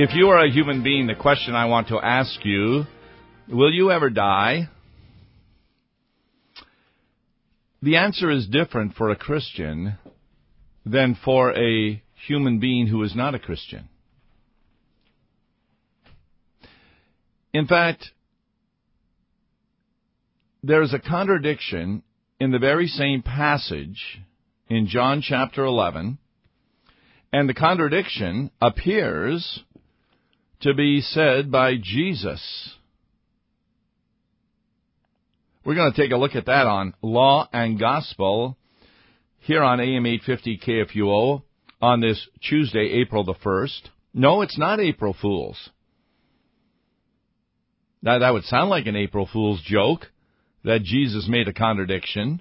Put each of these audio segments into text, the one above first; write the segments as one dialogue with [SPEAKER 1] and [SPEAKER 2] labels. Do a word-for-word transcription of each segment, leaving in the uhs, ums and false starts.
[SPEAKER 1] If you are a human being, the question I want to ask you, will you ever die? The answer is different for a Christian than for a human being who is not a Christian. In fact, there is a contradiction in the very same passage in John chapter eleven, and the contradiction appears to be said by Jesus. We're going to take a look at that on Law and Gospel here on A M eight fifty K F U O on this Tuesday, April the first. No, it's not April Fool's. Now, that would sound like an April Fool's joke, that Jesus made a contradiction.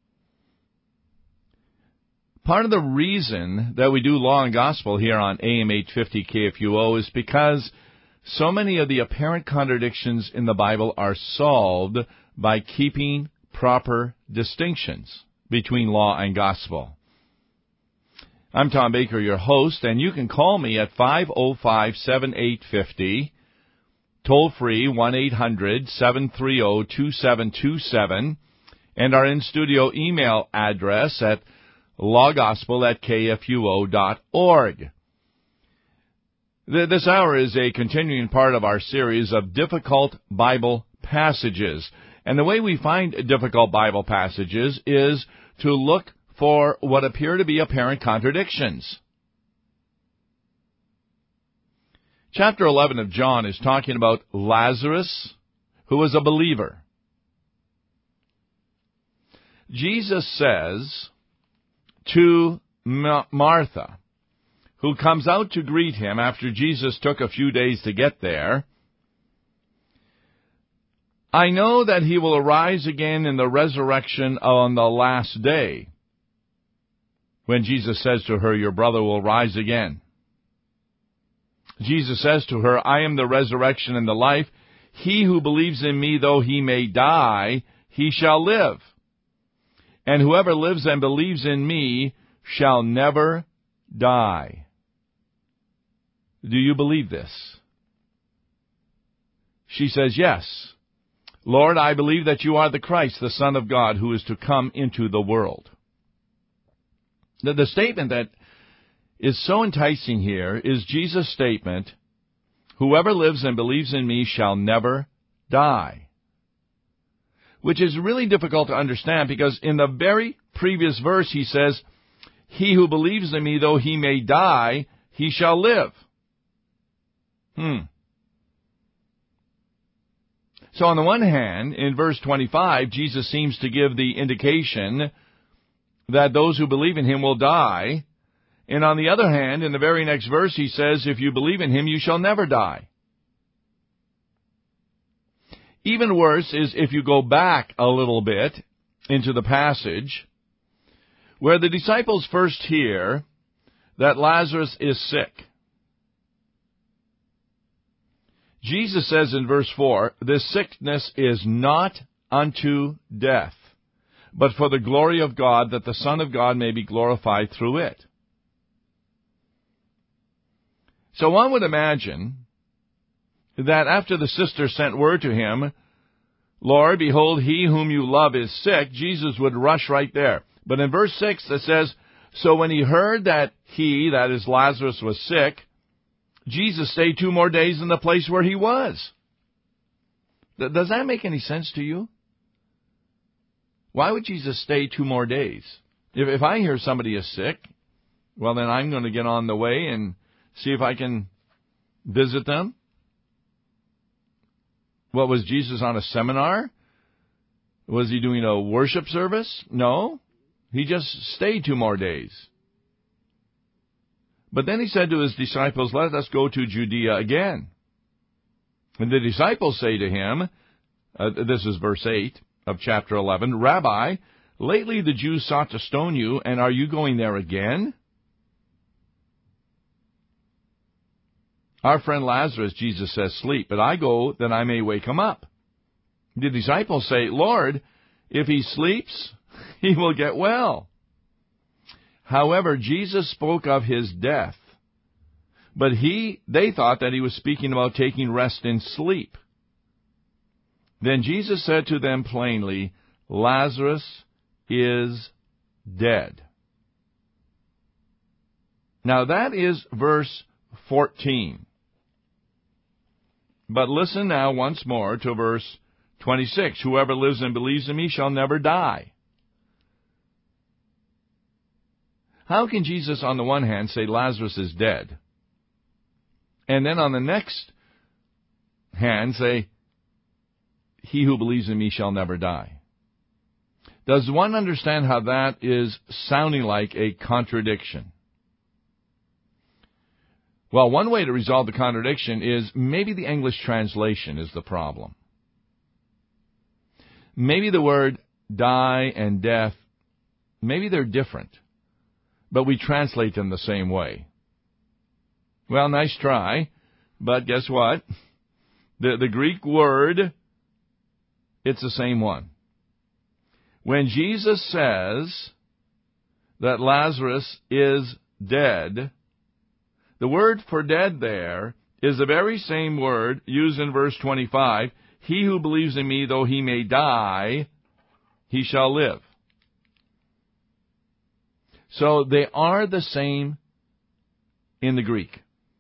[SPEAKER 1] Part of the reason that we do Law and Gospel here on A M eight fifty K F U O is because so many of the apparent contradictions in the Bible are solved by keeping proper distinctions between Law and Gospel. I'm Tom Baker, your host, and you can call me at five oh five, seven eight five oh, toll-free one eight hundred, seven three zero, two seven two seven, and our in-studio email address at lawgospel at k f u o dot org. This hour is a continuing part of our series of difficult Bible passages. And the way we find difficult Bible passages is to look for what appear to be apparent contradictions. Chapter eleven of John is talking about Lazarus, who was a believer. Jesus says to Martha, who comes out to greet him after Jesus took a few days to get there, I know that he will arise again in the resurrection on the last day. When Jesus says to her, your brother will rise again. Jesus says to her, I am the resurrection and the life. He who believes in me, though he may die, he shall live. And whoever lives and believes in me shall never die. Do you believe this? She says, yes. Lord, I believe that you are the Christ, the Son of God, who is to come into the world. The, the statement that is so enticing here is Jesus' statement, whoever lives and believes in me shall never die. Which is really difficult to understand because in the very previous verse he says, he who believes in me, though he may die, he shall live. Hmm. So on the one hand, in verse twenty-five, Jesus seems to give the indication that those who believe in him will die. And on the other hand, in the very next verse, he says, if you believe in him, you shall never die. Even worse is if you go back a little bit into the passage, where the disciples first hear that Lazarus is sick. Jesus says in verse four, this sickness is not unto death, but for the glory of God, that the Son of God may be glorified through it. So one would imagine that after the sister sent word to him, Lord, behold, he whom you love is sick, Jesus would rush right there. But in verse six it says, so when he heard that he, that is Lazarus, was sick, Jesus stayed two more days in the place where he was. Does that make any sense to you? Why would Jesus stay two more days? If, if I hear somebody is sick, well, then I'm going to get on the way and see if I can visit them. What, was Jesus on a seminar? Was he doing a worship service? No. He just stayed two more days. But then he said to his disciples, let us go to Judea again. And the disciples say to him, uh, this is verse eight of chapter eleven, Rabbi, lately the Jews sought to stone you, and are you going there again? Our friend Lazarus, Jesus says, sleep, but I go that I may wake him up. The disciples say, Lord, if he sleeps, he will get well. However, Jesus spoke of his death, But he, they thought that he was speaking about taking rest in sleep. Then Jesus said to them plainly, Lazarus is dead. Now that is verse fourteen. But listen now once more to verse twenty-six. Whoever lives and believes in me shall never die. How can Jesus on the one hand say Lazarus is dead, and then on the next hand say, he who believes in me shall never die? Does one understand how that is sounding like a contradiction? Well, one way to resolve the contradiction is maybe the English translation is the problem. Maybe the word die and death, maybe they're different, but we translate them the same way. Well, nice try, but guess what? The, the Greek word, it's the same one. When Jesus says that Lazarus is dead, the word for dead there is the very same word used in verse twenty-five. He who believes in me, though he may die, he shall live. So they are the same in the Greek.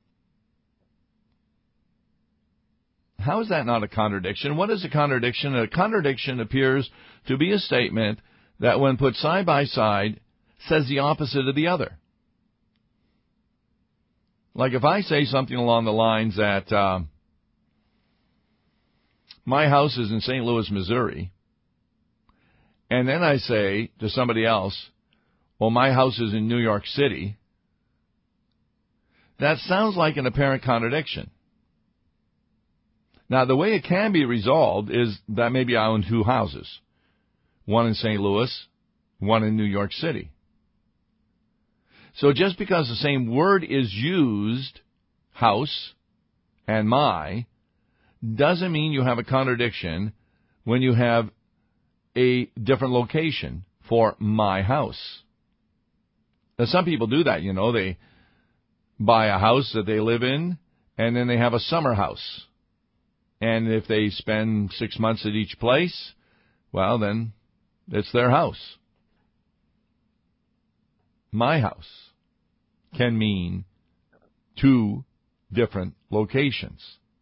[SPEAKER 1] How is that not a contradiction? What is a contradiction? A contradiction appears to be a statement that, when put side by side, says the opposite of the other. Like if I say something along the lines that uh, my house is in Saint Louis, Missouri, and then I say to somebody else, well, my house is in New York City, that sounds like an apparent contradiction. Now, the way it can be resolved is that maybe I own two houses, one in Saint Louis, one in New York City. So just because the same word is used, house and my, doesn't mean you have a contradiction when you have a different location for my house. Now, some people do that, you know. They buy a house that they live in, and then they have a summer house. And if they spend six months at each place, well, then it's their house. My house can mean two different locations.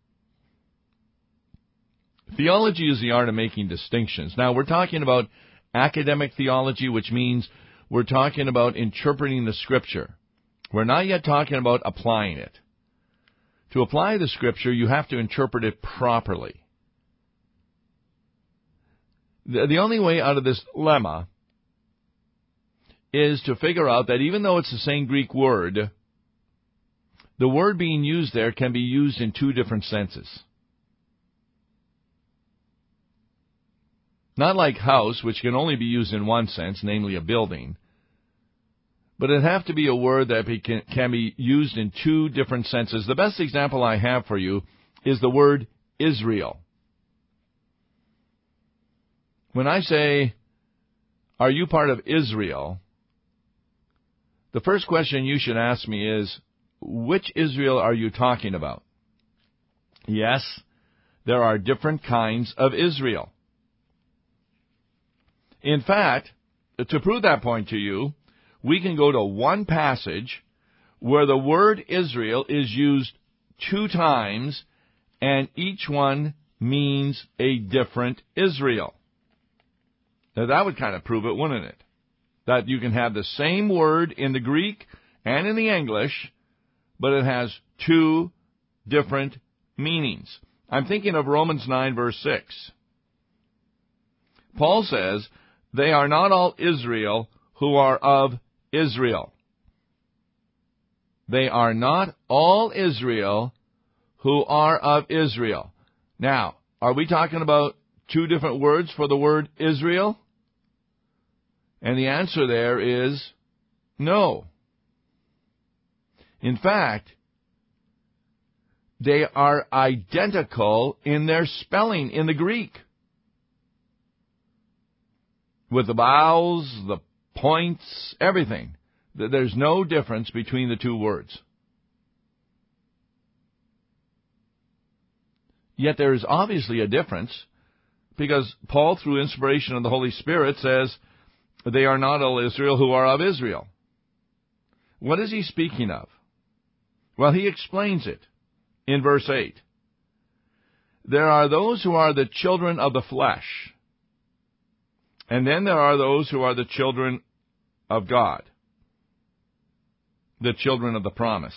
[SPEAKER 1] Theology is the art of making distinctions. Now, we're talking about academic theology, which means we're talking about interpreting the Scripture. We're not yet talking about applying it. To apply the Scripture, you have to interpret it properly. The, the only way out of this lemma is to figure out that even though it's the same Greek word, the word being used there can be used in two different senses. Not like house, which can only be used in one sense, namely a building, but it'd have to be a word that be, can, can be used in two different senses. The best example I have for you is the word Israel. When I say, are you part of Israel? The first question you should ask me is, which Israel are you talking about? Yes, there are different kinds of Israel. In fact, to prove that point to you, we can go to one passage where the word Israel is used two times, and each one means a different Israel. Now, that would kind of prove it, wouldn't it? That you can have the same word in the Greek and in the English, but it has two different meanings. I'm thinking of Romans nine, verse six. Paul says, they are not all Israel who are of Israel. They are not all Israel who are of Israel. Now, are we talking about two different words for the word Israel? And the answer there is no. In fact, they are identical in their spelling in the Greek. With the vowels, the points, everything. There's no difference between the two words. Yet there is obviously a difference, because Paul, through inspiration of the Holy Spirit, says, they are not all Israel who are of Israel. What is he speaking of? Well, he explains it in verse eight. There are those who are the children of the flesh, and then there are those who are the children of God, the children of the promise.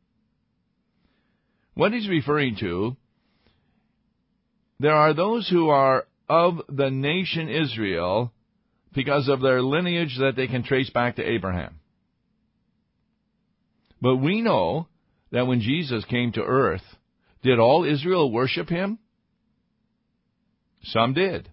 [SPEAKER 1] What he's referring to, there are those who are of the nation Israel because of their lineage that they can trace back to Abraham. But we know that when Jesus came to earth, did all Israel worship him? Some did.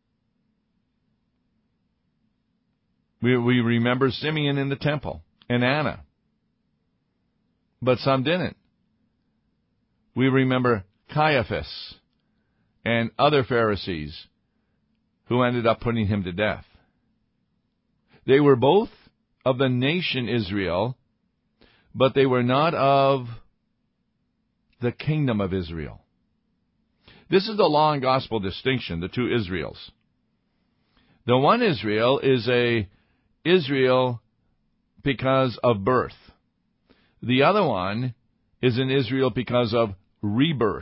[SPEAKER 1] We, we remember Simeon in the temple and Anna. But some didn't. We remember Caiaphas and other Pharisees who ended up putting him to death. They were both of the nation Israel, but they were not of the kingdom of Israel. This is the law and gospel distinction, the two Israels. The one Israel is a Israel because of birth. The other one is an Israel because of rebirth.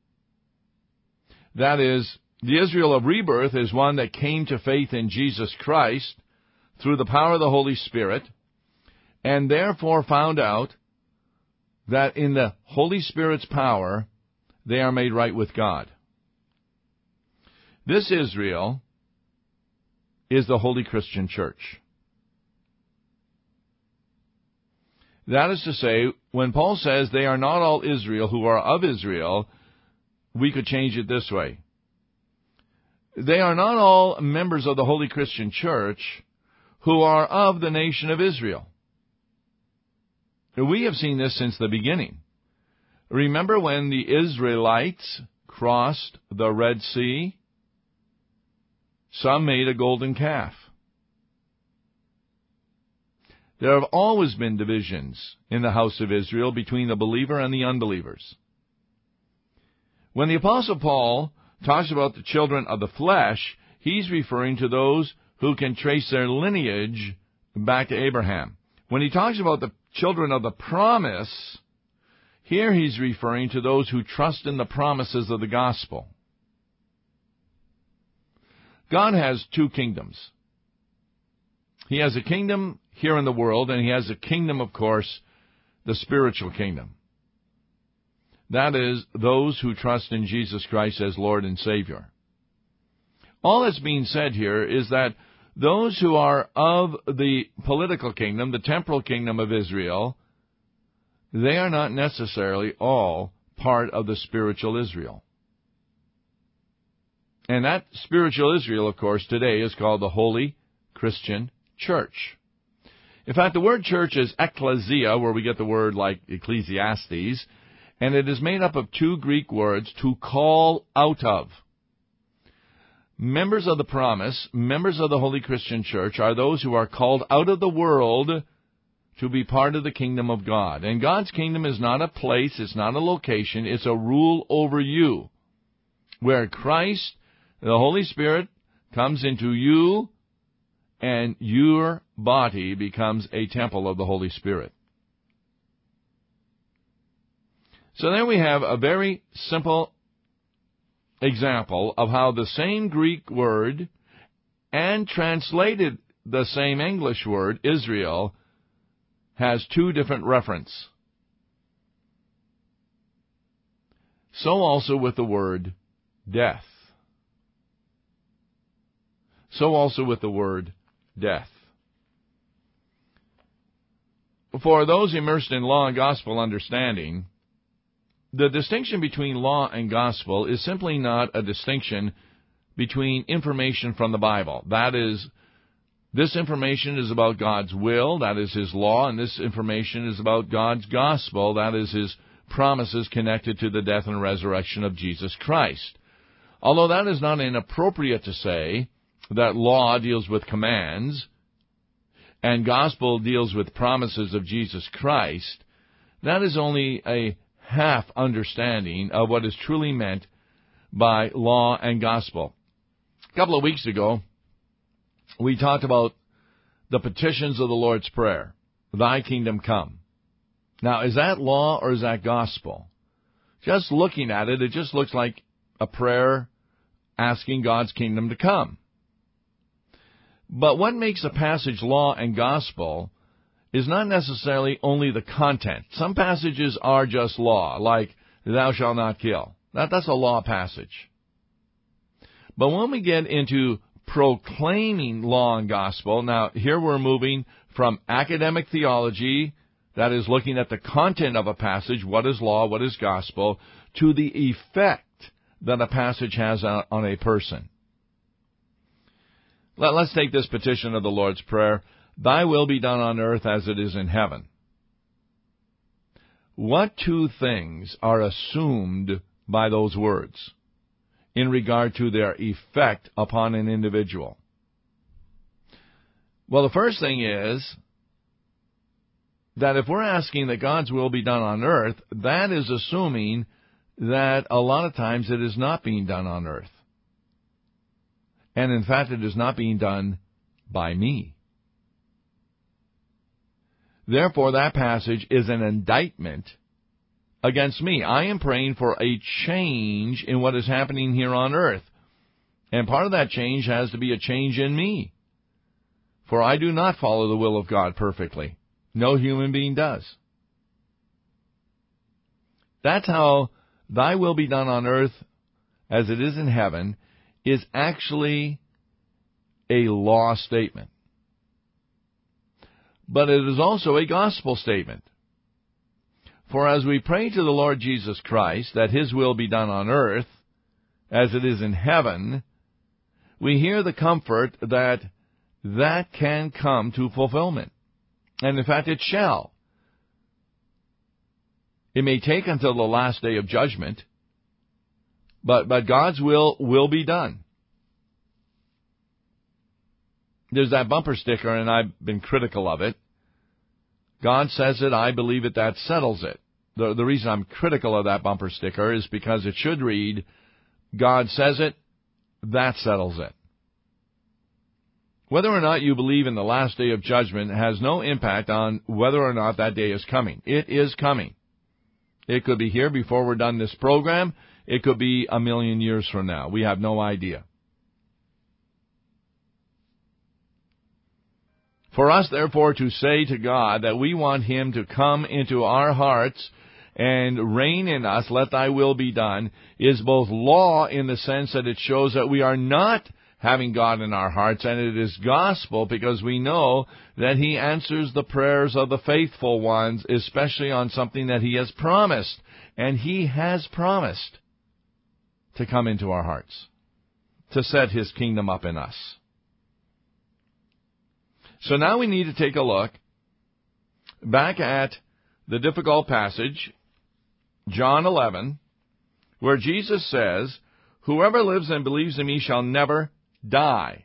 [SPEAKER 1] That is, the Israel of rebirth is one that came to faith in Jesus Christ through the power of the Holy Spirit, and therefore found out that in the Holy Spirit's power, they are made right with God. This Israel is the Holy Christian Church. That is to say, when Paul says they are not all Israel who are of Israel, we could change it this way. They are not all members of the Holy Christian Church who are of the nation of Israel. We have seen this since the beginning. Remember when the Israelites crossed the Red Sea? Some made a golden calf. There have always been divisions in the house of Israel between the believer and the unbelievers. When the Apostle Paul talks about the children of the flesh, he's referring to those who can trace their lineage back to Abraham. When he talks about the children of the promise, here he's referring to those who trust in the promises of the gospel. God has two kingdoms. He has a kingdom here in the world, and he has a kingdom, of course, the spiritual kingdom. That is, those who trust in Jesus Christ as Lord and Savior. All that's being said here is that those who are of the political kingdom, the temporal kingdom of Israel, they are not necessarily all part of the spiritual Israel. And that spiritual Israel, of course, today is called the Holy Christian Church. In fact, the word church is ekklesia, where we get the word like Ecclesiastes, and it is made up of two Greek words, to call out of. Members of the promise, members of the Holy Christian Church, are those who are called out of the world to be part of the kingdom of God. And God's kingdom is not a place, it's not a location, it's a rule over you, where Christ, the Holy Spirit, comes into you, and your body becomes a temple of the Holy Spirit. So there we have a very simple example of how the same Greek word and translated the same English word, Israel, has two different references. So also with the word death. So also with the word death. For those immersed in law and gospel understanding, the distinction between law and gospel is simply not a distinction between information from the Bible. That is, this information is about God's will, that is His law, and this information is about God's gospel, that is His promises connected to the death and resurrection of Jesus Christ. Although that is not inappropriate to say that law deals with commands and gospel deals with promises of Jesus Christ, that is only a half understanding of what is truly meant by law and gospel. A couple of weeks ago, we talked about the petitions of the Lord's Prayer. Thy kingdom come. Now, is that law or is that gospel? Just looking at it, it just looks like a prayer asking God's kingdom to come. But what makes a passage law and gospel is not necessarily only the content. Some passages are just law, like thou shalt not kill. That, that's a law passage. But when we get into proclaiming law and gospel, now here we're moving from academic theology, that is looking at the content of a passage, what is law, what is gospel, to the effect that a passage has on a person. Let's take this petition of the Lord's Prayer. Thy will be done on earth as it is in heaven. What two things are assumed by those words in regard to their effect upon an individual? Well, the first thing is that if we're asking that God's will be done on earth, that is assuming that a lot of times it is not being done on earth. And in fact, it is not being done by me. Therefore, that passage is an indictment against me. I am praying for a change in what is happening here on earth. And part of that change has to be a change in me. For I do not follow the will of God perfectly. No human being does. That's how thy will be done on earth as it is in heaven is actually a law statement. But it is also a gospel statement. For as we pray to the Lord Jesus Christ that His will be done on earth as it is in heaven, we hear the comfort that that can come to fulfillment. And in fact, it shall. It may take until the last day of judgment, but, but God's will will be done. There's that bumper sticker, and I've been critical of it. God says it, I believe it, that settles it. The, the reason I'm critical of that bumper sticker is because it should read, God says it, that settles it. Whether or not you believe in the last day of judgment has no impact on whether or not that day is coming. It is coming. It could be here before we're done this program. It could be a million years from now. We have no idea. For us, therefore, to say to God that we want Him to come into our hearts and reign in us, let thy will be done, is both law in the sense that it shows that we are not having God in our hearts, and it is gospel because we know that He answers the prayers of the faithful ones, especially on something that He has promised. And He has promised to come into our hearts, to set His kingdom up in us. So now we need to take a look back at the difficult passage, John eleven, where Jesus says, whoever lives and believes in me shall never die.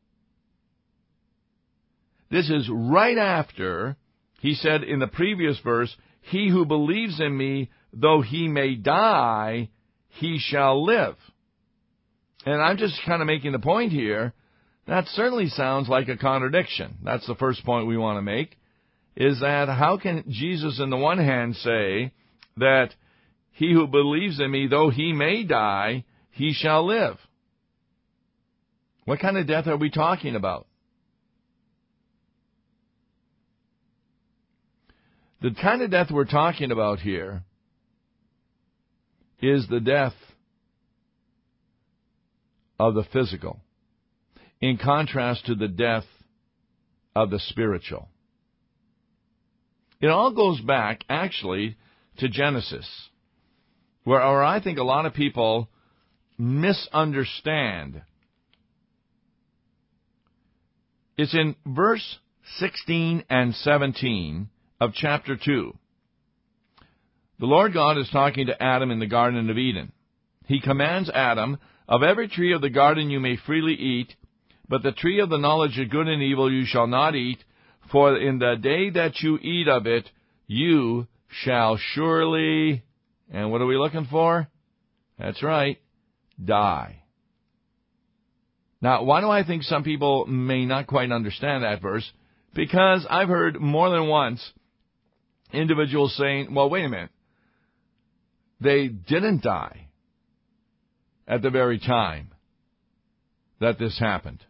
[SPEAKER 1] This is right after He said in the previous verse, he who believes in me, though he may die, he shall live. And I'm just kind of making the point here, that certainly sounds like a contradiction. That's the first point we want to make, is that how can Jesus on the one hand say that he who believes in me, though he may die, he shall live? What kind of death are we talking about? The kind of death we're talking about here is the death of the physical, in contrast to the death of the spiritual. It all goes back, actually, to Genesis, where, where I think a lot of people misunderstand. It's in verse sixteen and seventeen of chapter two. The Lord God is talking to Adam in the Garden of Eden. He commands Adam, of every tree of the garden you may freely eat, but the tree of the knowledge of good and evil you shall not eat, for in the day that you eat of it, you shall surely, and what are we looking for? That's right, die. Now, why do I think some people may not quite understand that verse? Because I've heard more than once individuals saying, well, wait a minute. They didn't die at the very time that this happened.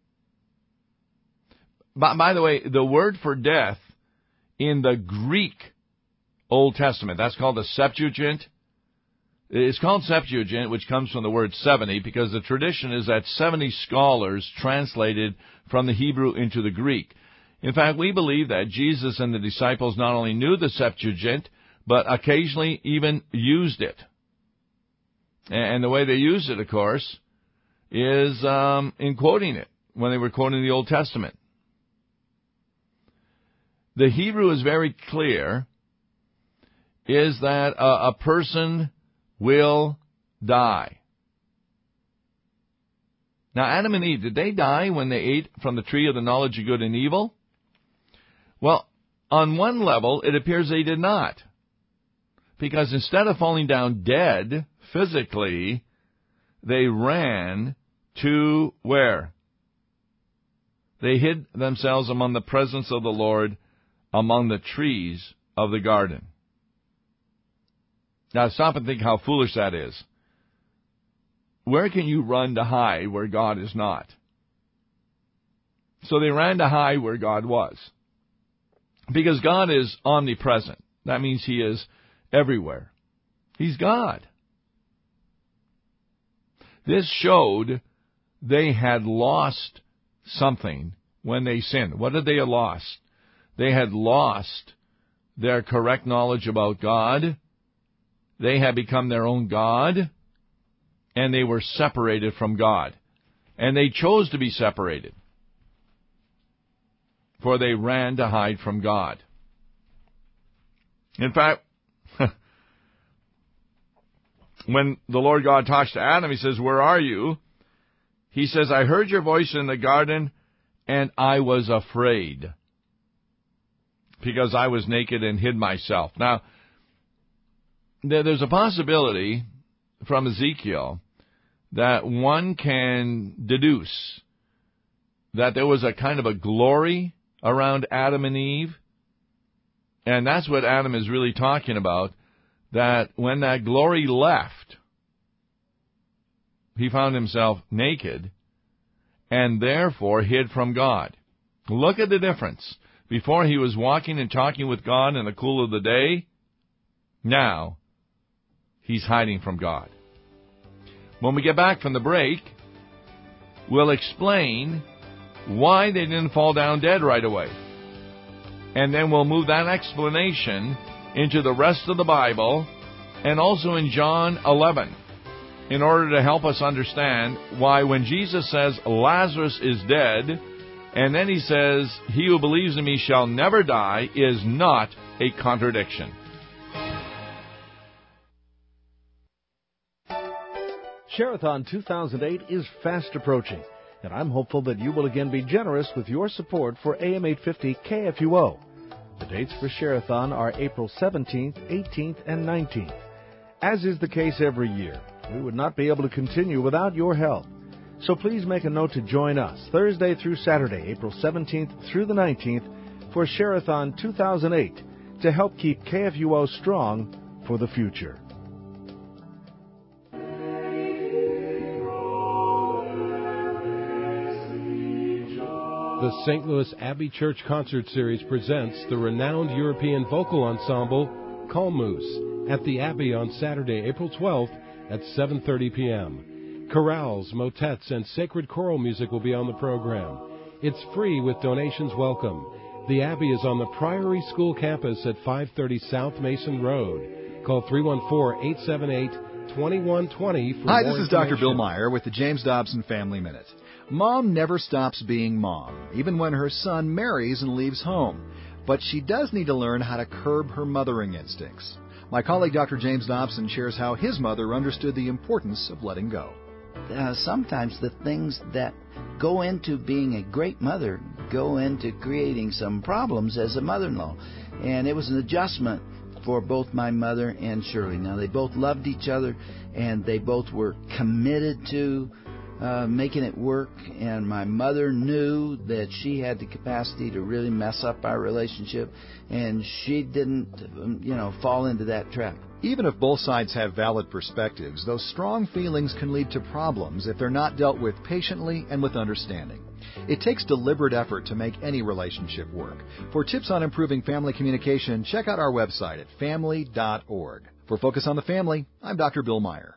[SPEAKER 1] By, by the way, the word for death in the Greek Old Testament, that's called the Septuagint. It's called Septuagint, which comes from the word seventy, because the tradition is that seventy scholars translated from the Hebrew into the Greek. In fact, we believe that Jesus and the disciples not only knew the Septuagint, but occasionally even used it. And the way they used it, of course, is um, in quoting it when they were quoting the Old Testament. The Hebrew is very clear, is that a, a person will die. Now, Adam and Eve, did they die when they ate from the tree of the knowledge of good and evil? Well, on one level, it appears they did not. Because instead of falling down dead physically, they ran to where? They hid themselves among the presence of the Lord among the trees of the garden. Now stop and think how foolish that is. Where can you run to hide where God is not? So they ran to hide where God was. Because God is omnipresent. That means He is everywhere. He's God. This showed they had lost something when they sinned. What did they have lost? They had lost their correct knowledge about God. They had become their own God. And they were separated from God. And they chose to be separated. For they ran to hide from God. In fact, when the Lord God talks to Adam, He says, where are you? He says, I heard your voice in the garden, and I was afraid, because I was naked and hid myself. Now, there's a possibility from Ezekiel that one can deduce that there was a kind of a glory around Adam and Eve. And that's what Adam is really talking about, that when that glory left, he found himself naked and therefore hid from God. Look at the difference. Before he was walking and talking with God in the cool of the day. Now, he's hiding from God. When we get back from the break, we'll explain why they didn't fall down dead right away. And then we'll move that explanation into the rest of the Bible and also in John eleven in order to help us understand why when Jesus says Lazarus is dead and then He says he who believes in me shall never die is not a contradiction.
[SPEAKER 2] Share-a-thon two thousand eight is fast approaching, and I'm hopeful that you will again be generous with your support for A M eight fifty K F U O. The dates for Share-a-thon are April seventeenth, eighteenth, and nineteenth. As is the case every year, we would not be able to continue without your help. So please make a note to join us Thursday through Saturday, April seventeenth through the nineteenth, for Share-a-thon two thousand eight to help keep K F U O strong for the future.
[SPEAKER 3] The Saint Louis Abbey Church Concert Series presents the renowned European vocal ensemble Kalmus at the Abbey on Saturday, April twelfth at seven thirty p.m. Chorales, motets, and sacred choral music will be on the program. It's free with donations welcome. The Abbey is on the Priory School campus at five thirty South Mason Road. Call three one four, eight seven eight, two one two zero for
[SPEAKER 4] Hi,
[SPEAKER 3] more
[SPEAKER 4] this is Doctor Bill
[SPEAKER 3] information.
[SPEAKER 4] Meyer with the James Dobson Family Minute. Mom never stops being mom, even when her son marries and leaves home. But she does need to learn how to curb her mothering instincts. My colleague Doctor James Dobson shares how his mother understood the importance of letting go.
[SPEAKER 5] Uh, sometimes the things that go into being a great mother go into creating some problems as a mother-in-law. And it was an adjustment for both my mother and Shirley. Now, they both loved each other, and they both were committed to uh, making it work, and my mother knew that she had the capacity to really mess up our relationship, and she didn't, you know, fall into that trap.
[SPEAKER 4] Even if both sides have valid perspectives, those strong feelings can lead to problems if they're not dealt with patiently and with understanding. It takes deliberate effort to make any relationship work. For tips on improving family communication, check out our website at family dot org. For Focus on the Family, I'm Doctor Bill Meyer.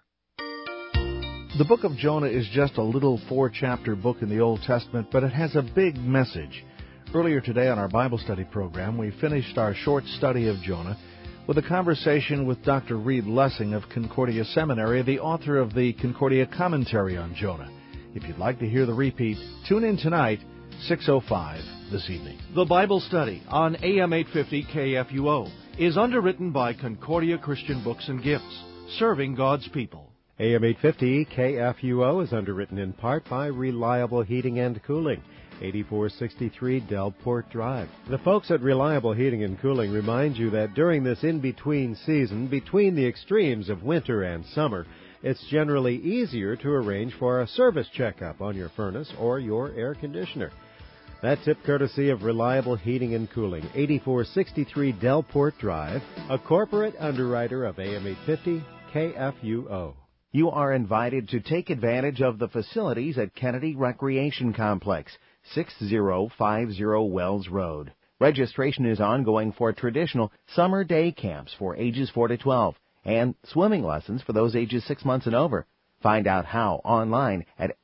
[SPEAKER 2] The book of Jonah is just a little four-chapter book in the Old Testament, but it has a big message. Earlier today on our Bible study program, we finished our short study of Jonah with a conversation with Doctor Reed Lessing of Concordia Seminary, the author of the Concordia Commentary on Jonah. If you'd like to hear the repeat, tune in tonight, six oh five this evening. The Bible Study on A M eight fifty K F U O is underwritten by Concordia Christian Books and Gifts, serving God's people.
[SPEAKER 6] A M eight fifty K F U O is underwritten in part by Reliable Heating and Cooling, eighty-four sixty-three Delport Drive. The folks at Reliable Heating and Cooling remind you that during this in-between season, between the extremes of winter and summer, it's generally easier to arrange for a service checkup on your furnace or your air conditioner. That tip courtesy of Reliable Heating and Cooling, eighty-four sixty-three Delport Drive, a corporate underwriter of A M eight fifty K F U O.
[SPEAKER 7] You are invited to take advantage of the facilities at Kennedy Recreation Complex, six oh five oh Wells Road. Registration is ongoing for traditional summer day camps for ages four to twelve and swimming lessons for those ages six months and over. Find out how online at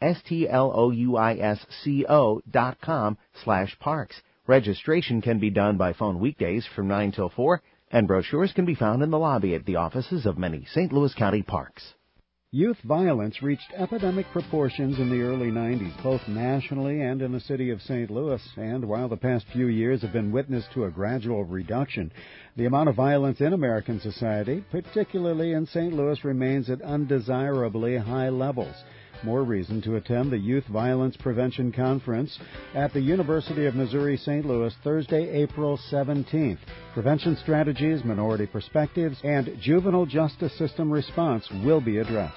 [SPEAKER 7] S-T-L-O-U-I-S-C-O dot com slash parks. Registration can be done by phone weekdays from nine till four, and brochures can be found in the lobby at the offices of many Saint Louis County parks.
[SPEAKER 8] Youth violence reached epidemic proportions in the early nineties, both nationally and in the city of Saint Louis. And while the past few years have been witness to a gradual reduction, the amount of violence in American society, particularly in Saint Louis, remains at undesirably high levels. More reason to attend the Youth Violence Prevention Conference at the University of Missouri Saint Louis Thursday, April seventeenth. Prevention strategies, minority perspectives, and juvenile justice system response will be addressed.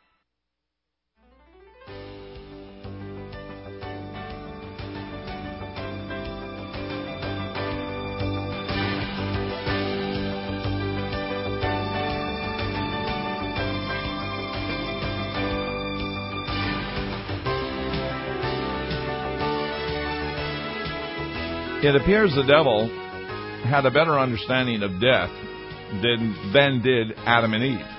[SPEAKER 1] It appears the devil had a better understanding of death than, than did Adam and Eve.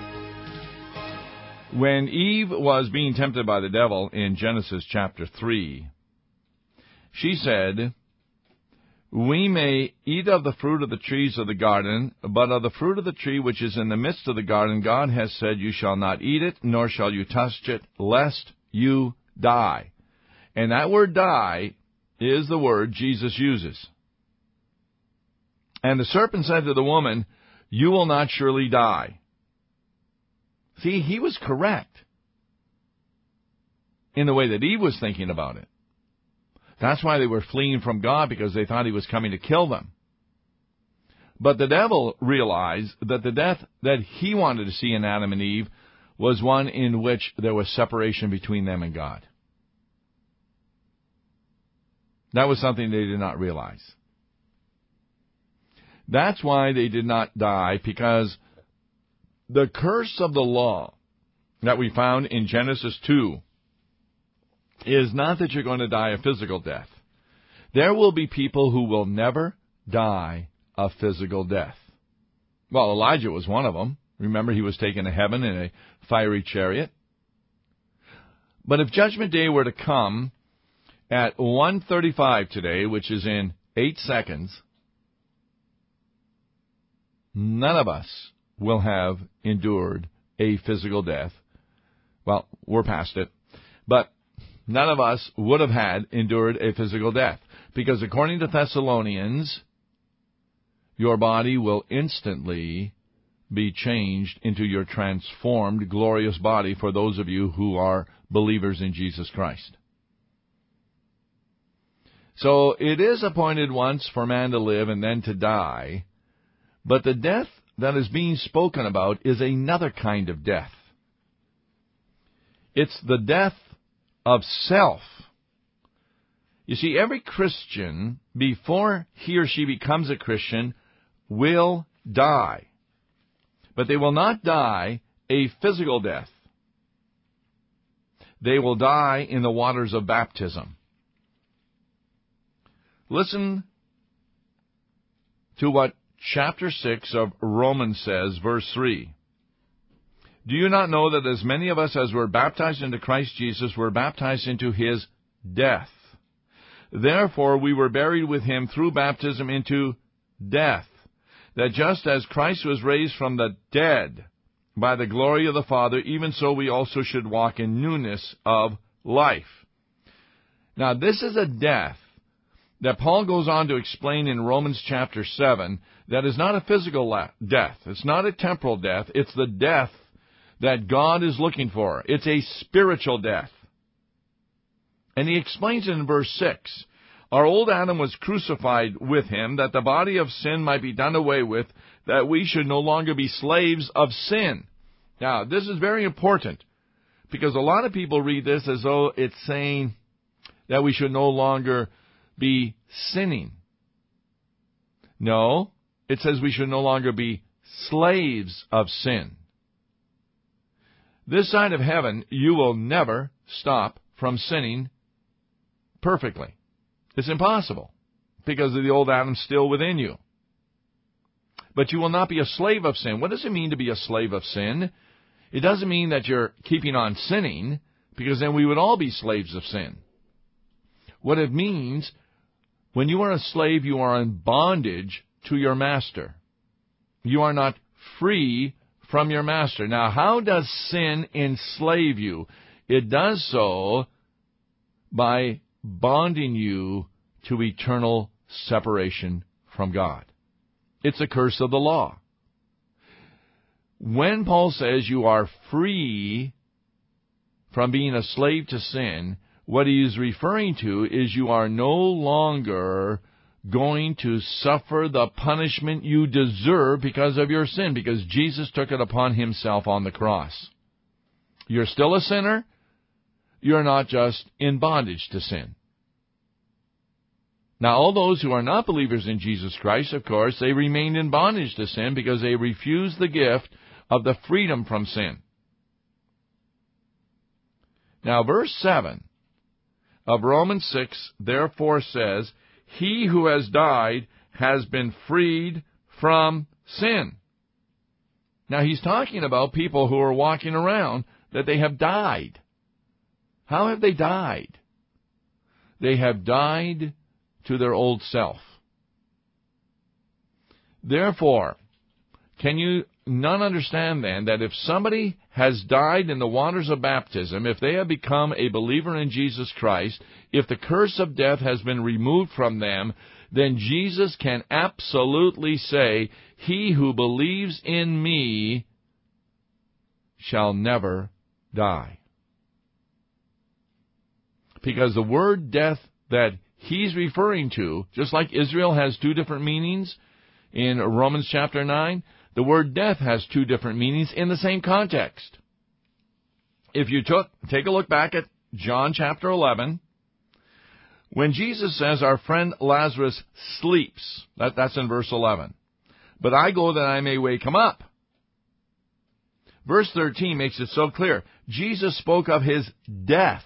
[SPEAKER 1] When Eve was being tempted by the devil in Genesis chapter three, she said, "We may eat of the fruit of the trees of the garden, but of the fruit of the tree which is in the midst of the garden, God has said, you shall not eat it, nor shall you touch it, lest you die." And that word die is the word Jesus uses. And the serpent said to the woman, "You will not surely die." See, he was correct in the way that Eve was thinking about it. That's why they were fleeing from God, because they thought he was coming to kill them. But the devil realized that the death that he wanted to see in Adam and Eve was one in which there was separation between them and God. That was something they did not realize. That's why they did not die, because the curse of the law that we found in Genesis two is not that you're going to die a physical death. There will be people who will never die a physical death. Well, Elijah was one of them. Remember, he was taken to heaven in a fiery chariot. But if Judgment Day were to come at one thirty-five today, which is in eight seconds, none of us will have endured a physical death. Well, we're past it. But none of us would have had endured a physical death. Because according to Thessalonians, your body will instantly be changed into your transformed, glorious body for those of you who are believers in Jesus Christ. So it is appointed once for man to live and then to die, but the death that is being spoken about is another kind of death. It's the death of self. You see, every Christian, before he or she becomes a Christian, will die. But they will not die a physical death. They will die in the waters of baptism. Listen to what chapter six of Romans says, verse three. Do you not know that as many of us as were baptized into Christ Jesus were baptized into his death? Therefore we were buried with him through baptism into death, that just as Christ was raised from the dead by the glory of the Father, even so we also should walk in newness of life. Now this is a death that Paul goes on to explain in Romans chapter seven that is not a physical death. It's not a temporal death. It's the death that God is looking for. It's a spiritual death. And he explains it in verse six. Our old Adam was crucified with him, that the body of sin might be done away with, that we should no longer be slaves of sin. Now, this is very important, because a lot of people read this as though it's saying that we should no longer be sinning. No, it says we should no longer be slaves of sin. This side of heaven, you will never stop from sinning perfectly. It's impossible, because of the old Adam still within you. But you will not be a slave of sin. What does it mean to be a slave of sin? It doesn't mean that you're keeping on sinning, because then we would all be slaves of sin. What it means, when you are a slave, you are in bondage to your master. You are not free from your master. Now, how does sin enslave you? It does so by bonding you to eternal separation from God. It's a curse of the law. When Paul says you are free from being a slave to sin, what he is referring to is you are no longer going to suffer the punishment you deserve because of your sin, because Jesus took it upon himself on the cross. You're still a sinner. You're not just in bondage to sin. Now, all those who are not believers in Jesus Christ, of course, they remain in bondage to sin because they refuse the gift of the freedom from sin. Now, verse seven of Romans six, therefore says, he who has died has been freed from sin. Now, he's talking about people who are walking around that they have died. How have they died? They have died to their old self. Therefore, can you not understand then that if somebody has died in the waters of baptism, if they have become a believer in Jesus Christ, if the curse of death has been removed from them, then Jesus can absolutely say, he who believes in me shall never die. Because the word death that he's referring to, just like Israel has two different meanings in Romans chapter nine, the word death has two different meanings in the same context. If you took, take a look back at John chapter eleven, when Jesus says our friend Lazarus sleeps, that, that's in verse eleven, but I go that I may wake him up. Verse thirteen makes it so clear. Jesus spoke of his death,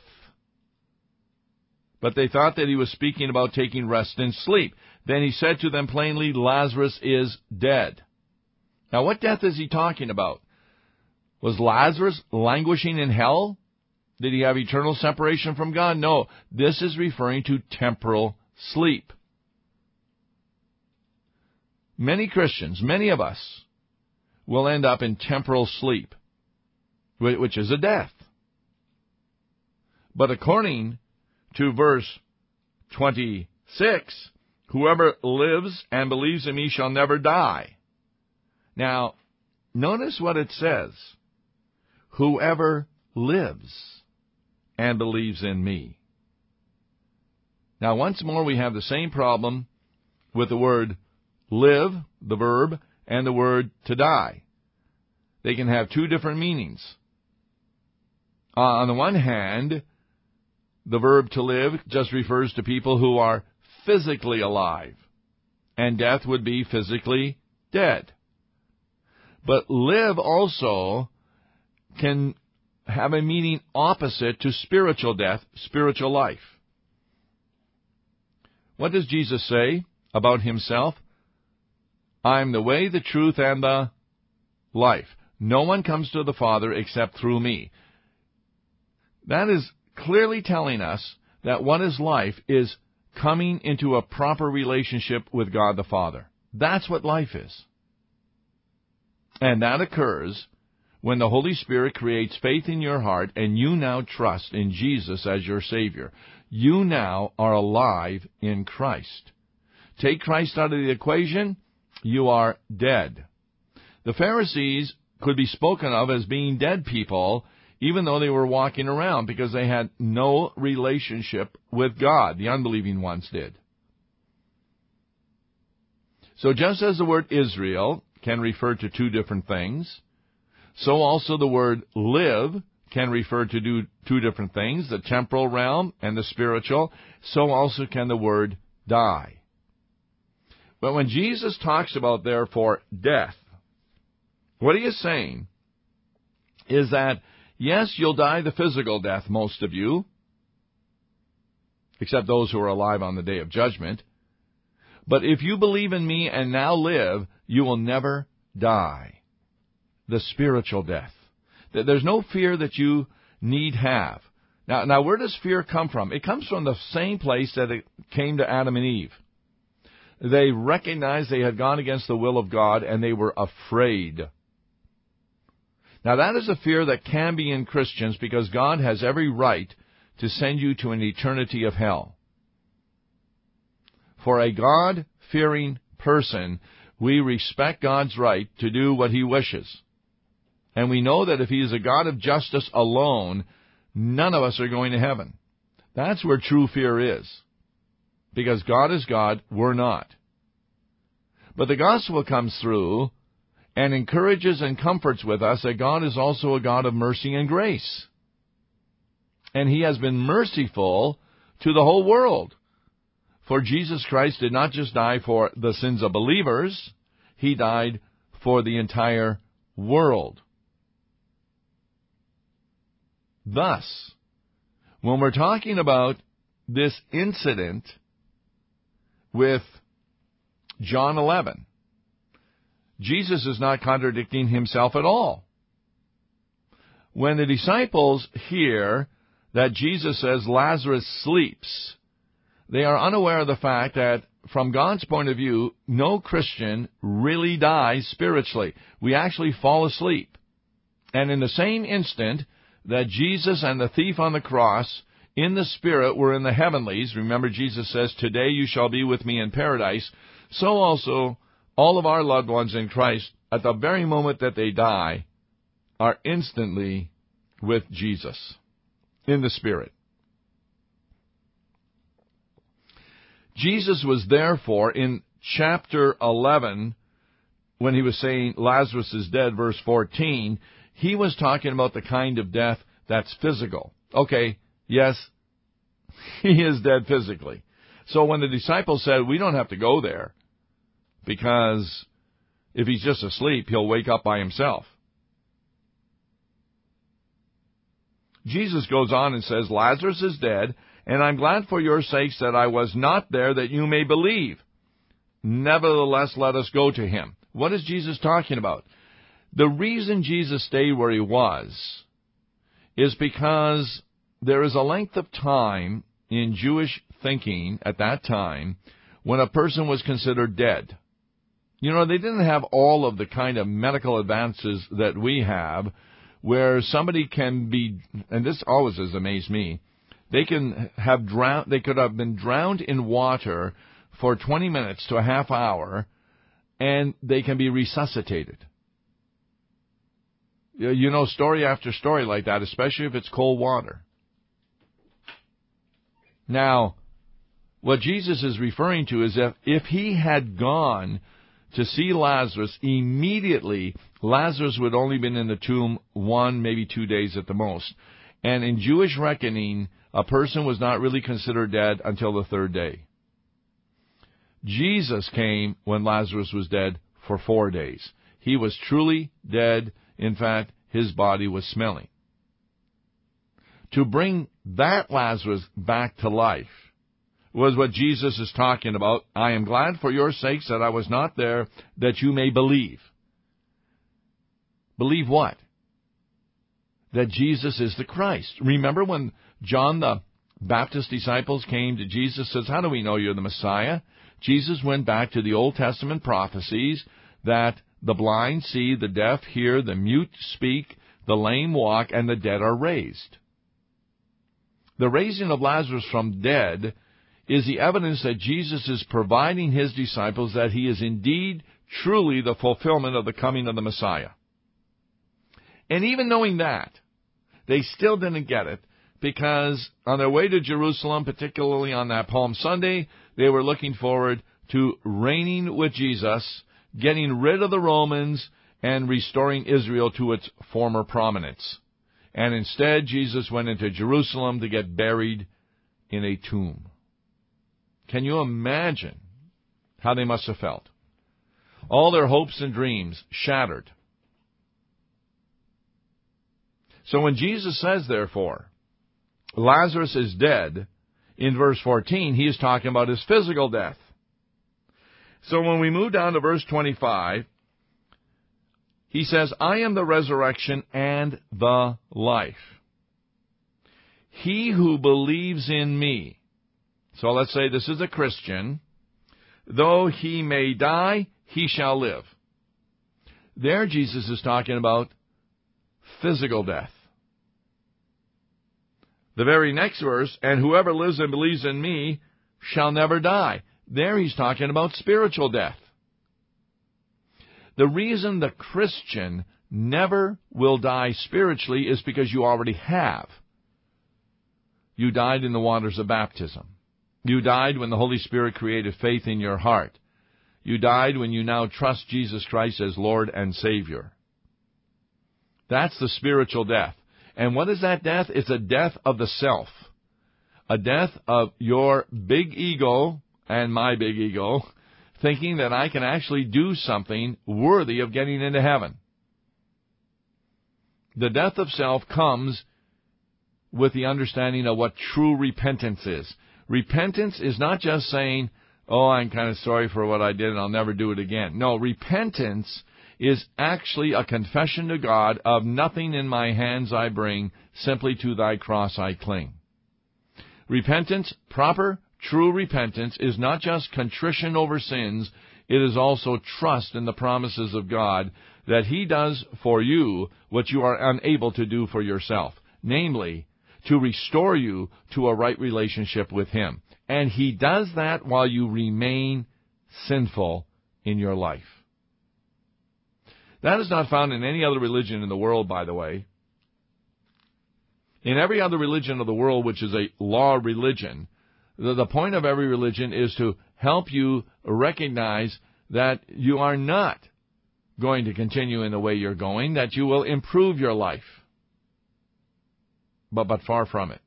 [SPEAKER 1] but they thought that he was speaking about taking rest and sleep. Then he said to them plainly, Lazarus is dead. Now, what death is he talking about? Was Lazarus languishing in hell? Did he have eternal separation from God? No. This is referring to temporal sleep. Many Christians, many of us, will end up in temporal sleep, which is a death. But according to verse twenty-six, whoever lives and believes in me shall never die. Now, notice what it says. Whoever lives and believes in me. Now, once more, we have the same problem with the word live, the verb, and the word to die. They can have two different meanings. Uh, on the one hand, the verb to live just refers to people who are physically alive, and death would be physically dead. But live also can have a meaning opposite to spiritual death, spiritual life. What does Jesus say about himself? I'm the way, the truth, and the life. No one comes to the Father except through me. That is clearly telling us that what is life is coming into a proper relationship with God the Father. That's what life is. And that occurs when the Holy Spirit creates faith in your heart and you now trust in Jesus as your Savior. You now are alive in Christ. Take Christ out of the equation, you are dead. The Pharisees could be spoken of as being dead people, even though they were walking around, because they had no relationship with God. The unbelieving ones did. So just as the word Israel can refer to two different things, so also the word live can refer to do two different things, the temporal realm and the spiritual. So also can the word die. But when Jesus talks about, therefore, death, what he is saying is that, yes, you'll die the physical death, most of you, except those who are alive on the day of judgment. But if you believe in me and now live, you will never die. The spiritual death. There's no fear that you need have. Now, now, where does fear come from? It comes from the same place that it came to Adam and Eve. They recognized they had gone against the will of God, and they were afraid. Now, that is a fear that can be in Christians because God has every right to send you to an eternity of hell. For a God-fearing person, we respect God's right to do what he wishes. And we know that if he is a God of justice alone, none of us are going to heaven. That's where true fear is. Because God is God, we're not. But the gospel comes through and encourages and comforts with us that God is also a God of mercy and grace. And he has been merciful to the whole world. For Jesus Christ did not just die for the sins of believers, he died for the entire world. Thus, when we're talking about this incident with John eleven, Jesus is not contradicting himself at all. When the disciples hear that Jesus says Lazarus sleeps, they are unaware of the fact that from God's point of view, no Christian really dies spiritually. We actually fall asleep. And in the same instant that Jesus and the thief on the cross in the Spirit were in the heavenlies, remember Jesus says, today you shall be with me in paradise, so also all of our loved ones in Christ, at the very moment that they die, are instantly with Jesus in the Spirit. Jesus was therefore in chapter eleven, when he was saying Lazarus is dead, verse fourteen, he was talking about the kind of death that's physical. Okay, yes, he is dead physically. So when the disciples said, we don't have to go there, because if he's just asleep, he'll wake up by himself. Jesus goes on and says, Lazarus is dead, and I'm glad for your sakes that I was not there, that you may believe. Nevertheless, let us go to him. What is Jesus talking about? The reason Jesus stayed where he was is because there is a length of time in Jewish thinking at that time when a person was considered dead. You know, they didn't have all of the kind of medical advances that we have, where somebody can be, and this always has amazed me, they can have drowned, they could have been drowned in water for twenty minutes to a half hour, and they can be resuscitated. You know, story after story like that, especially if it's cold water. Now, what Jesus is referring to is if, if he had gone to see Lazarus, immediately Lazarus would only been in the tomb one, maybe two days at the most. And in Jewish reckoning, a person was not really considered dead until the third day. Jesus came when Lazarus was dead for four days. He was truly dead. In fact, his body was smelling. To bring that Lazarus back to life was what Jesus is talking about. I am glad for your sakes that I was not there, that you may believe. Believe what? That Jesus is the Christ. Remember when John the Baptist's disciples came to Jesus, says, how do we know you're the Messiah? Jesus went back to the Old Testament prophecies that the blind see, the deaf hear, the mute speak, the lame walk, and the dead are raised. The raising of Lazarus from dead is the evidence that Jesus is providing his disciples that he is indeed, truly the fulfillment of the coming of the Messiah. And even knowing that, they still didn't get it, because on their way to Jerusalem, particularly on that Palm Sunday, they were looking forward to reigning with Jesus, getting rid of the Romans, and restoring Israel to its former prominence. And instead, Jesus went into Jerusalem to get buried in a tomb. Can you imagine how they must have felt? All their hopes and dreams shattered. So when Jesus says, therefore, Lazarus is dead, in verse fourteen, he is talking about his physical death. So when we move down to verse twenty-five, he says, I am the resurrection and the life. He who believes in me. So let's say this is a Christian. Though he may die, he shall live. There Jesus is talking about physical death. The very next verse, and whoever lives and believes in me shall never die. There he's talking about spiritual death. The reason the Christian never will die spiritually is because you already have. You died in the waters of baptism. You died when the Holy Spirit created faith in your heart. You died when you now trust Jesus Christ as Lord and Savior. That's the spiritual death. And what is that death? It's a death of the self. A death of your big ego and my big ego, thinking that I can actually do something worthy of getting into heaven. The death of self comes with the understanding of what true repentance is. Repentance is not just saying, oh, I'm kind of sorry for what I did and I'll never do it again. No, repentance is actually a confession to God of nothing in my hands I bring, simply to thy cross I cling. Repentance, proper, true repentance, is not just contrition over sins, it is also trust in the promises of God that He does for you what you are unable to do for yourself, namely, to restore you to a right relationship with Him. And He does that while you remain sinful in your life. That is not found in any other religion in the world, by the way. In every other religion of the world, which is a law religion, the, the point of every religion is to help you recognize that you are not going to continue in the way you're going, that you will improve your life. But, but far from it.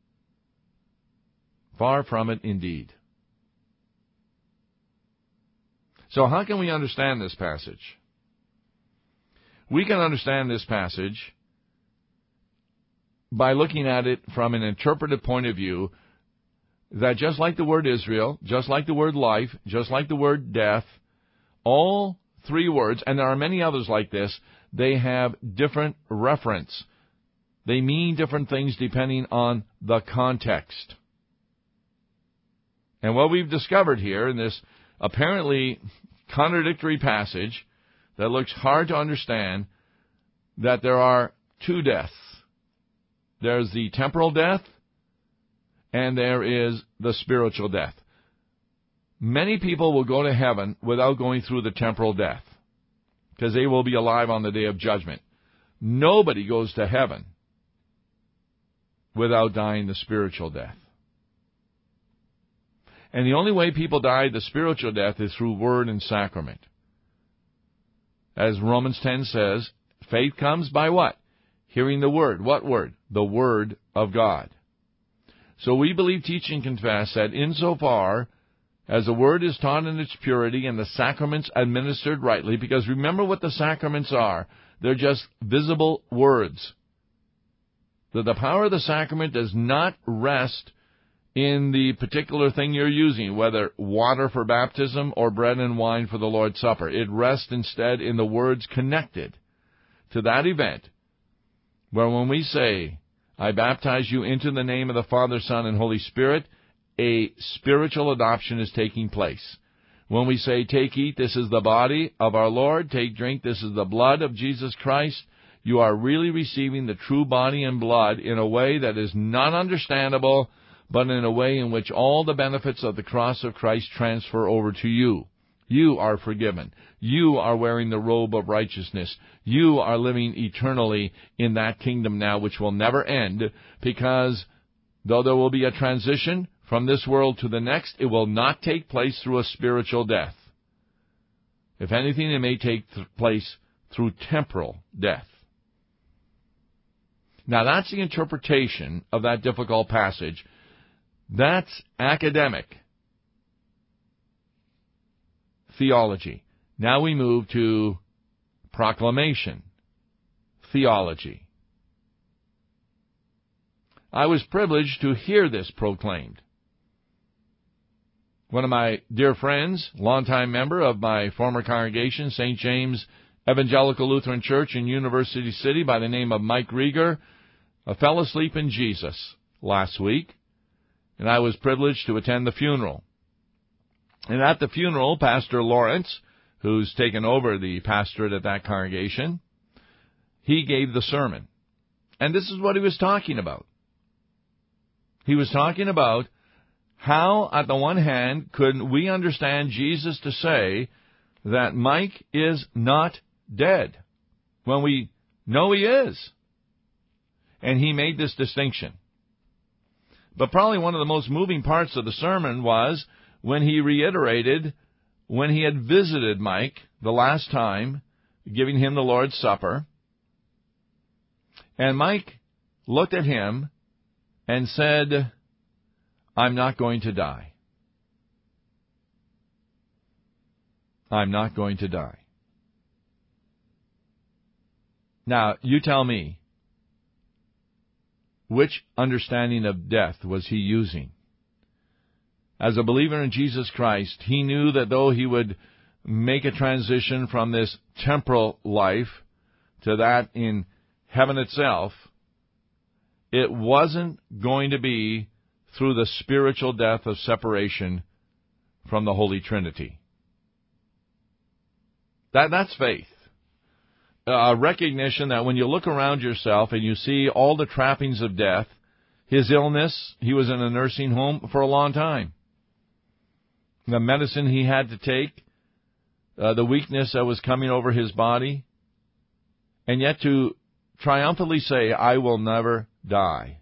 [SPEAKER 1] Far from it indeed. So how can we understand this passage? We can understand this passage by looking at it from an interpretive point of view, that just like the word Israel, just like the word life, just like the word death, all three words, and there are many others like this, they have different reference. They mean different things depending on the context. And what we've discovered here in this apparently contradictory passage that looks hard to understand, that there are two deaths. There's the temporal death, and there is the spiritual death. Many people will go to heaven without going through the temporal death, because they will be alive on the day of judgment. Nobody goes to heaven without dying the spiritual death. And the only way people die the spiritual death is through word and sacrament. As Romans ten says, faith comes by what? Hearing the Word. What Word? The Word of God. So we believe, teach, and confess that insofar as the Word is taught in its purity and the sacraments administered rightly, because remember what the sacraments are. They're just visible words. That the power of the sacrament does not rest in the particular thing you're using, whether water for baptism or bread and wine for the Lord's Supper. It rests instead in the words connected to that event, where when we say, I baptize you into the name of the Father, Son, and Holy Spirit, a spiritual adoption is taking place. When we say, take, eat, this is the body of our Lord, take, drink, this is the blood of Jesus Christ, you are really receiving the true body and blood in a way that is not understandable, but in a way in which all the benefits of the cross of Christ transfer over to you. You are forgiven. You are wearing the robe of righteousness. You are living eternally in that kingdom now, which will never end, because though there will be a transition from this world to the next, it will not take place through a spiritual death. If anything, it may take th- place through temporal death. Now, that's the interpretation of that difficult passage. That's academic theology. Now we move to proclamation theology. I was privileged to hear this proclaimed. One of my dear friends, longtime member of my former congregation, Saint James Evangelical Lutheran Church in University City, by the name of Mike Rieger, fell asleep in Jesus last week, and I was privileged to attend the funeral. And at the funeral, Pastor Lawrence, who's taken over the pastorate at that congregation, he gave the sermon. And this is what he was talking about. He was talking about how, at the one hand, could we understand Jesus to say that Mike is not dead when we know he is. And he made this distinction. But probably one of the most moving parts of the sermon was when he reiterated when he had visited Mike the last time, giving him the Lord's Supper. And Mike looked at him and said, I'm not going to die. I'm not going to die. Now, you tell me, which understanding of death was he using? As a believer in Jesus Christ, he knew that though he would make a transition from this temporal life to that in heaven itself, it wasn't going to be through the spiritual death of separation from the Holy Trinity. That, that's faith. A recognition that when you look around yourself and you see all the trappings of death, his illness, he was in a nursing home for a long time. The medicine he had to take, uh, the weakness that was coming over his body, and yet to triumphantly say, I will never die.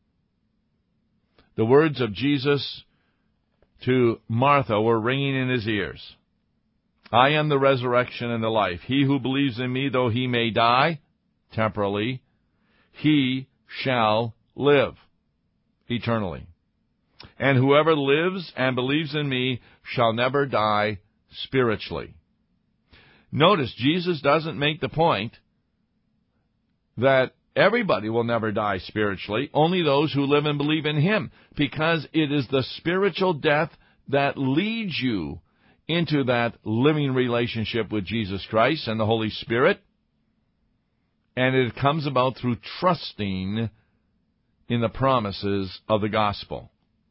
[SPEAKER 1] The words of Jesus to Martha were ringing in his ears. I am the resurrection and the life. He who believes in me, though he may die temporally, he shall live eternally. And whoever lives and believes in me shall never die spiritually. Notice, Jesus doesn't make the point that everybody will never die spiritually, only those who live and believe in him, because it is the spiritual death that leads you into that living relationship with Jesus Christ and the Holy Spirit, and it comes about through trusting in the promises of the gospel.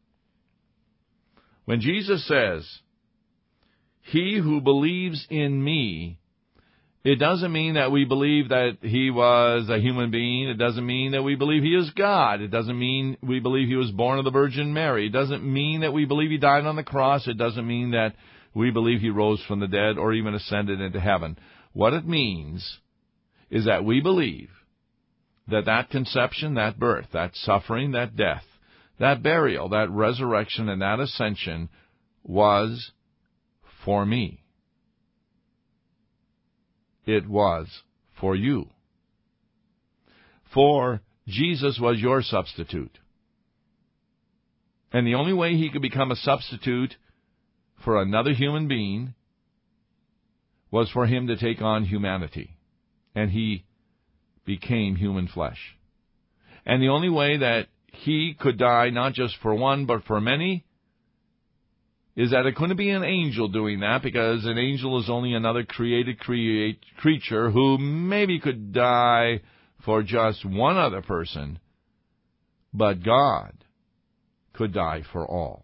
[SPEAKER 1] When Jesus says, he who believes in me, it doesn't mean that we believe that he was a human being. It doesn't mean that we believe he is God. It doesn't mean we believe he was born of the Virgin Mary. It doesn't mean that we believe he died on the cross. It doesn't mean that we believe he rose from the dead or even ascended into heaven. What it means is that we believe that that conception, that birth, that suffering, that death, that burial, that resurrection, and that ascension was for me. it was for you. For Jesus was your substitute. And the only way he could become a substitute for another human being was for him to take on humanity. And he became human flesh. And the only way that he could die, not just for one, but for many, is that it couldn't be an angel doing that, because an angel is only another created create, creature who maybe could die for just one other person, but God could die for all.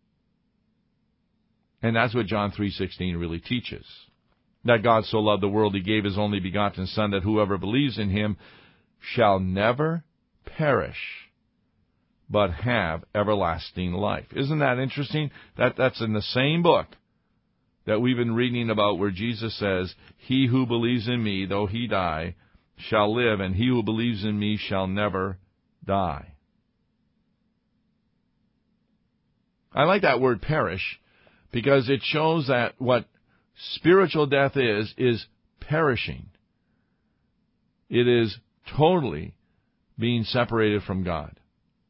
[SPEAKER 1] And that's what John three sixteen really teaches. That God so loved the world, he gave his only begotten Son, that whoever believes in him shall never perish, but have everlasting life. Isn't that interesting? That that's in the same book that we've been reading about, where Jesus says, he who believes in me, though he die, shall live, and he who believes in me shall never die. I like that word perish, because it shows that what spiritual death is, is perishing. It is totally being separated from God.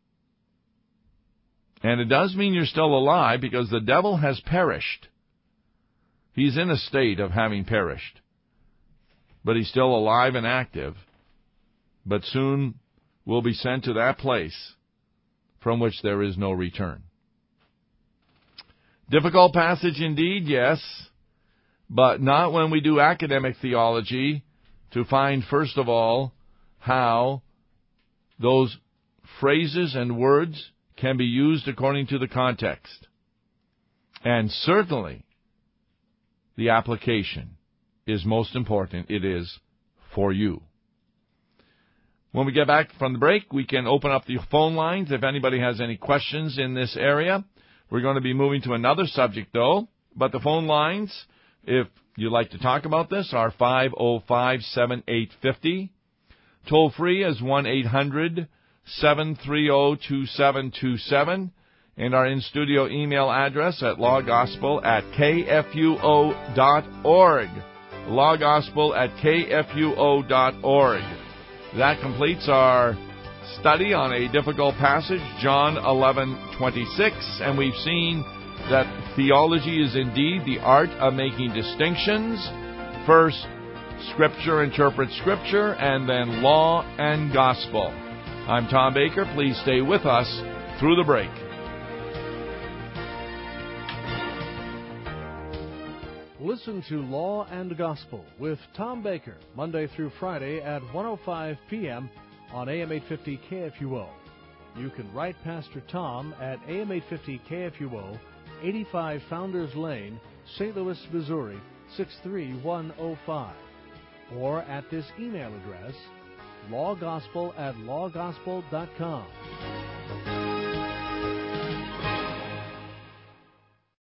[SPEAKER 1] And it does mean you're still alive, because the devil has perished. He's in a state of having perished. But he's still alive and active. But soon will be sent to that place from which there is no return. Difficult passage indeed, yes, but not when we do academic theology to find, first of all, how those phrases and words can be used according to the context. And certainly, the application is most important. It is for you. When we get back from the break, we can open up the phone lines if anybody has any questions in this area. We're going to be moving to another subject, though. But the phone lines, if you'd like to talk about this, are five oh five, seven eight five oh. Toll free is one eight hundred, seven three zero, two seven two seven. And our in-studio email address at lawgospel at k f u o dot org. lawgospel at k f u o dot org. That completes our study on a difficult passage, John eleven twenty-six, and we've seen that theology is indeed the art of making distinctions. First, Scripture interprets Scripture, and then law and gospel. I'm Tom Baker. Please stay with us through the break.
[SPEAKER 2] Listen to Law and Gospel with Tom Baker, Monday through Friday at one oh five p.m. on A M eight fifty K F U O. You can write Pastor Tom at A M eight fifty K F U O, eighty-five Founders Lane, Saint Louis, Missouri, six three one oh five. Or at this email address, lawgospel at lawgospel dot com.